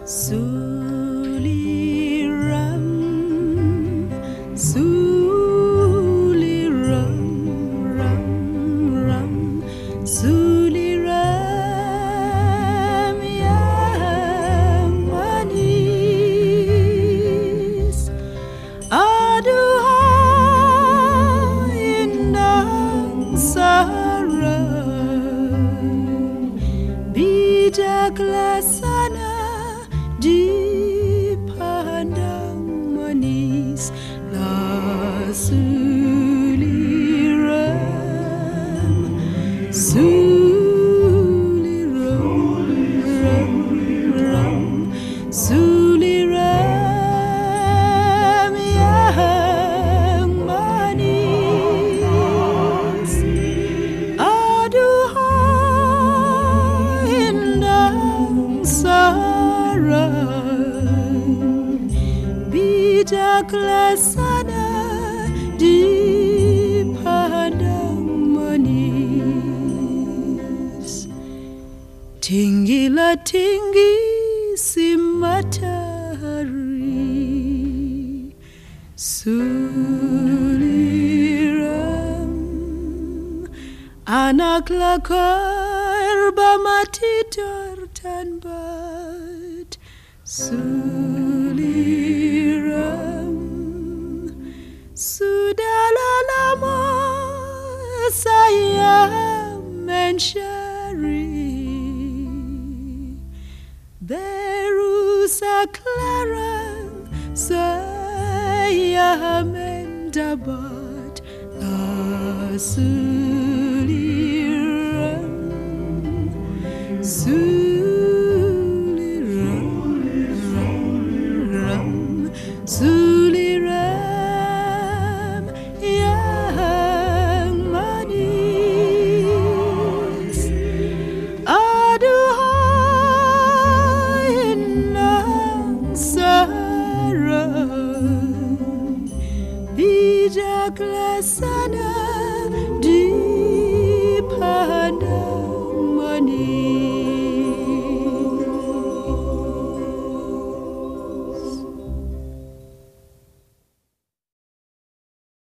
Suliram, Suliram, ram, ram, Suliram, yang manis. Aduhai indang sarang, bijaksana dipandang manis. La Suliram, Suliram, ram, ram, Suliram, yang manis. Aduhai indang sarang, bijaksana dipandang manis. Tinggilah tinggi si matahari, Suliram. Anaklah korban mati tertambat, Suliram. Sudahlah lama saya mencari, baru sekarang saya mendapat. La Suliram, Suliram, ram, ram, Suliram.